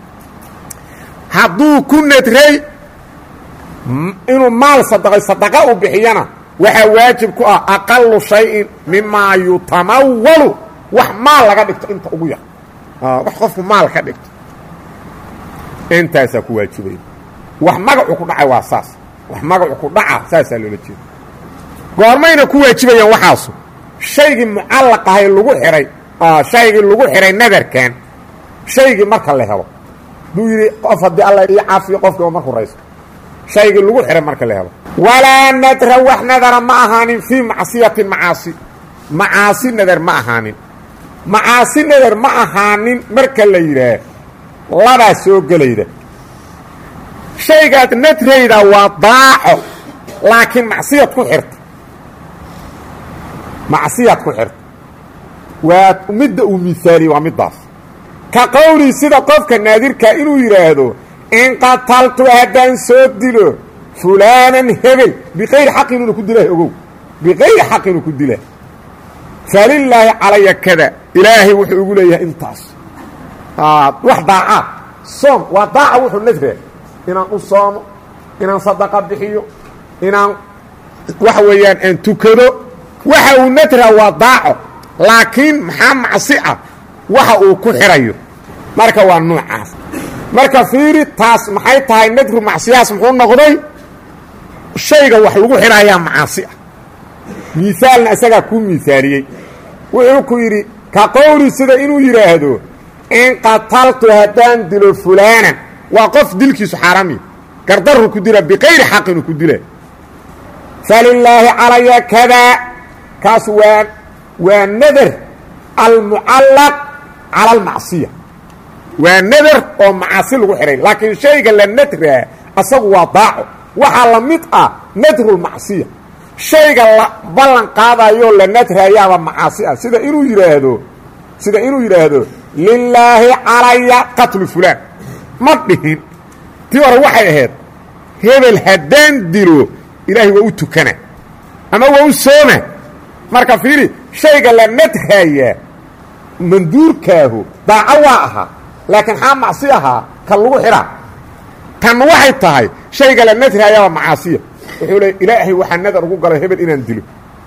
hadduu ku nadray inuu maal sadaqay sadaqa u bixiyana waxaa waajib ku ah aqalu shayin mimaa yutamawalu wax maal laga dhigto inta ugu yar wax qofku maal ka dhigto intaasaa ku waajibaya wax magacu ku dhacay waa saas wax magacu ku dhaca saasaa loola jeeda goormayna ku waajibayaan waxaasu shaygii mucallaq ahay lagu xihay shaygii lagu xihay nadarkan shaygii marka la helo duu yidhi qof haddii alla ii caafiyo qofkiiba markuu rayso shaygii lagu xihay marka la helo walaa nadra wax nadara ma ahaanin fii macsiyatin macaasi nadar ma ahaanin macaasi nadar ma ahaanin marka la yidhaah labaa soo gelayda shaygaad nadrayda waa daaco laakiin macsiyad ku xirta waa midda uu miaaliye waa middaas ka qowlii sida qofka naadirka inuu yidhaahdo in qataltu haddaan soo dilo fulaanan hebel biqayri xaq inuuna ku dilah ogow biqayri xaq inuu ku dilah falilaahi calaya kada ilaahay wuxuu ugu leeyahay intaas wax daacaad soom waa daaca wuxuu nadraa inaan u soomo inaan sadaqa bixiyo inaan waxa weeyaan aan tukado waxa uu nadraa waa daaco laakiin maxaa macsi ah waxa uu ku xirayo marka waa noocaas marka fiiri taas maxay tahay nadru macsiyaas muxuu noqday shayga wax lagu xirayaa macaasi ah miaalna isagaa kuu miaaliyey wuxuu ku yidhi ka qowli sida inuu yidhaahdo in qataltu haddaan dilo fulaanan waa qof dilkiisu xaaraamiya gardarru ku dila biqayri xaq inuu ku dila falilaahi calaya kadaa kaas waa nadar almucallaq cala almacsiya waa nadar oo macaasi lagu xidhay laakiin shayga la nadraa asagu waa daaco waxaa la mid ah nadrulmacsiya shayga la ballan qaadayoo la nadraayaaba macaasi ah sida inuu yidhaahdo lilaahi calaya qatlu fulaan ma dhihin tii hore waxay ahayd hebel haddaan dilo ilaahay waa u tukana ama waa u sooma marka fiiri shayga la nadraayaa manduurkaahu daaco waa ahaa laakiin xaa macsi ahaa ka lagu xidhaa tan waxay tahay shayga la nadraayaaba macaasiya wuxuu le ilaahay waxaa nadar ugu galay hebel inaan dilo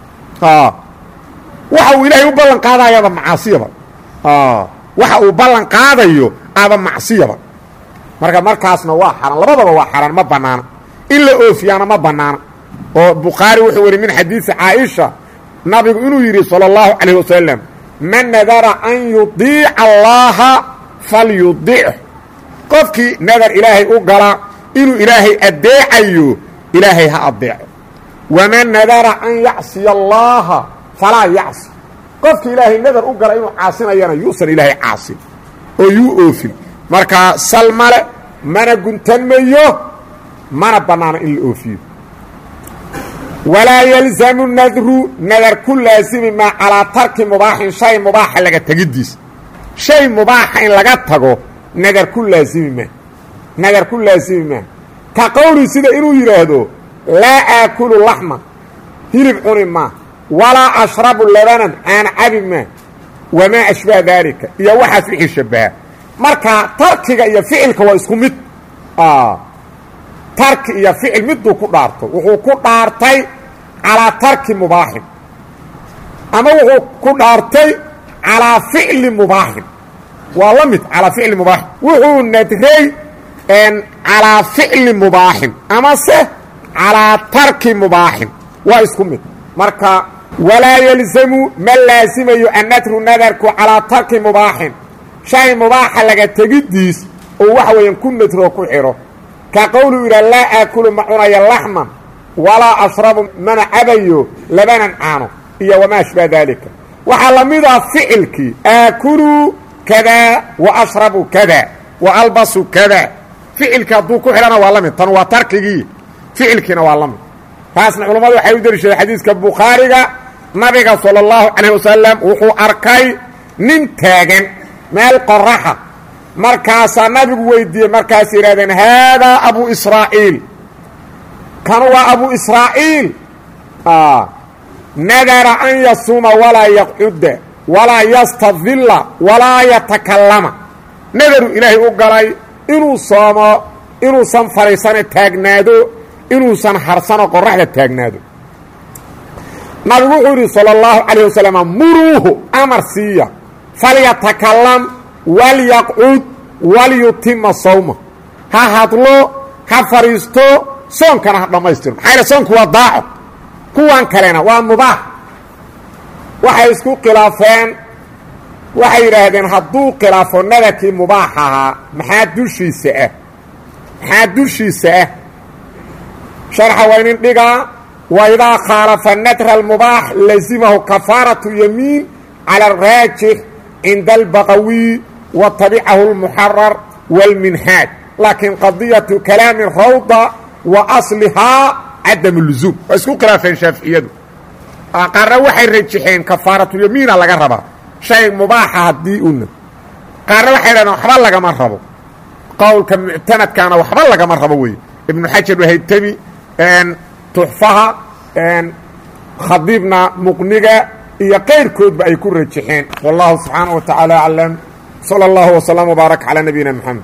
waxa uu ilaahay u ballan qaadayaaba macaasiyaba waxa uu ballan qaadayo aba macsiyaba markaasna waa xaran labadaba waa xaran ma bannaana in la oofiyaana ma bannaana oo bukhaari wuxuu wari min xadiisi caaisha nabigu inuu yidhi salى اllahu calayh wasalam man nadara an yudiica allaha falyudic qofkii nadar ilaahay u gala inuu ilaahay adeecayo ilaahay ha adeeco waman nadara an yacsiya allaha falaa yacsi qofkii ilaahay nadar u gala inuu caasinayana yuusan ilaahay caasin oo yuu oofin markaa sal male mana guntanmayo mana bannaano in la oofiyo walaa yalzamu nadru nadar ku laasimi maa calaa tarki mubaaxin shay mubaaxa laga tegiddiisa shay mubaaxa in laga tago nadar ku laasimi maa ka qowli sida inuu yidhaahdo laa aakulu laxman hilib cuni maa walaa ashrabu labanan aan cabi maa wamaa ashbaha daalika iyo waxaas wixii shabaha marka tarkiga iyo ficilka waa isku mid tarki iyo ficil miduu ku dhaarto wuxuu ku dhaartay calaa tarki mubaaxin ama wuxuu ku dhaartay calaa ficli mubaaxin waa la mid calaa ficli mubaaxin wuxuu nadray calىa ficli mubaaxin amase calىa tarki mubaaxin waa isku mid marka walaa yalzamu ma laasimayo annadru nadarku calىa tarki mubaaxin shay mubaaxa laga tegidiis oo waxa weeyaan ku nadroo ku xidho ka qowlu idha laa aakulu ma cunayo laxman walaa ashrabu mana cabayo labanan caano iyo wamaa ashbaha daalika waxaa la mid ah ficilkii aakulu kada wa ashrabu kada wa albasu kada ficilka hadduu ku xidhana waa la mid tan waa tarkigii ficilkiina waa la mid taasna culammadu waxay u dariishadeen xadiiska bukhaariga nabiga sala allahu calayh wasalam wuxuu arkay nin taagan meel qoraxa markaasaa nabigu weydiiyey markaas yidhahdeen haadaa abu israa'iil kanu waa abu israa'iil nadara an yasuuma walaa yaqcuda walaa yastadilla walaa yatakallama nadaru ilaahay u galay inuu soomo inuusan fadhiisano taagnaado inuusan harsano qoraxda taagnaado nabigu wuxuu yidhi salى اllahu calayh wasalam muruuhu amar siiya falyatakalam walyaqcud walyutima sawma ha hadlo ha fadhiisto soonkana ha dhammaystiro maxaa yaele soonku waa daaco kuwan kalena waa mubaax waxay isku khilaafeen waxay yidhaahdeen hadduu khilaafo nadarkii mubaax ahaa maxaa dushiisa ah sharxa waa inin dhigaa waidaa khaalafa nadra almubaax lazimahu kafaaratu yamiin cala araajix cinda albaqawiy wa tabicahu اlmuxarar wاlminhaaj laakiin qadiyatu kalaami rawda wa aslihaa cadam luzuum waa isku khilaafeen shaaficiyadu qaarna waxay rajixeen kafaaratulyamiina laga rabaa shay mubaaxa haddii una qaarna waxay dhahdeen waxba lagama rabo qowlka muctamadkaana waxba lagama rabo weeye ibnu xajar wahaytami tuxfaha khadiibna muqniga iyo qayrkoodba ay ku rajixeen wallahu subxaanaه wa tacaala aclam salى اllahu وsلام وbaarak calى nabiyina mxamed